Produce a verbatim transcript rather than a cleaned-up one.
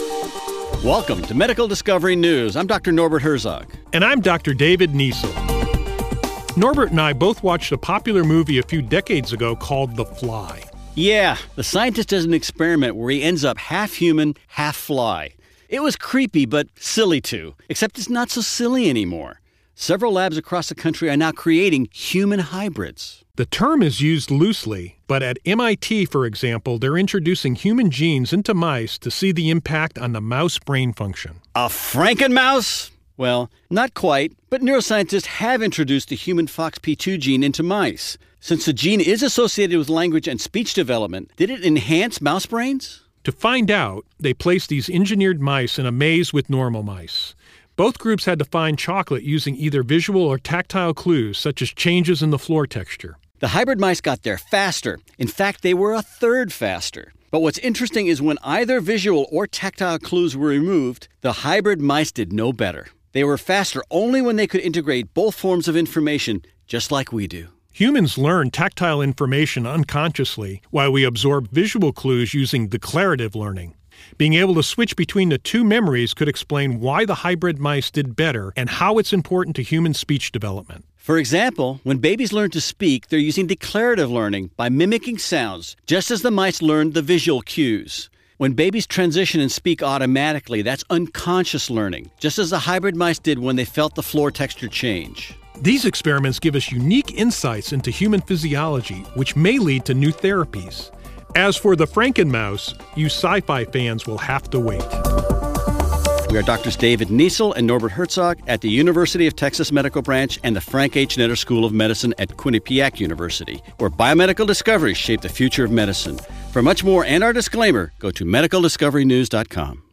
Welcome to Medical Discovery News. I'm Doctor Norbert Herzog. And I'm Doctor David Niesel. Norbert and I both watched a popular movie a few decades ago called The Fly. Yeah, the scientist does an experiment where he ends up half human, half fly. It was creepy, but silly too, except it's not so silly anymore. Several labs across the country are now creating human hybrids. The term is used loosely, but at M I T, for example, they're introducing human genes into mice to see the impact on the mouse brain function. A Frankenmouse? Well, not quite, but neuroscientists have introduced the human F O X P two gene into mice. Since the gene is associated with language and speech development, did it enhance mouse brains? To find out, they placed these engineered mice in a maze with normal mice. Both groups had to find chocolate using either visual or tactile clues, such as changes in the floor texture. The hybrid mice got there faster. In fact, they were a third faster. But what's interesting is when either visual or tactile clues were removed, the hybrid mice did no better. They were faster only when they could integrate both forms of information, just like we do. Humans learn tactile information unconsciously, while we absorb visual clues using declarative learning. Being able to switch between the two memories could explain why the hybrid mice did better and how it's important to human speech development. For example, when babies learn to speak, they're using declarative learning by mimicking sounds, just as the mice learned the visual cues. When babies transition and speak automatically, that's unconscious learning, just as the hybrid mice did when they felt the floor texture change. These experiments give us unique insights into human physiology, which may lead to new therapies. As for the Frankenmouse, you sci-fi fans will have to wait. We are Doctors David Niesel and Norbert Herzog at the University of Texas Medical Branch and the Frank H. Netter School of Medicine at Quinnipiac University, where biomedical discoveries shape the future of medicine. For much more and our disclaimer, go to medical discovery news dot com.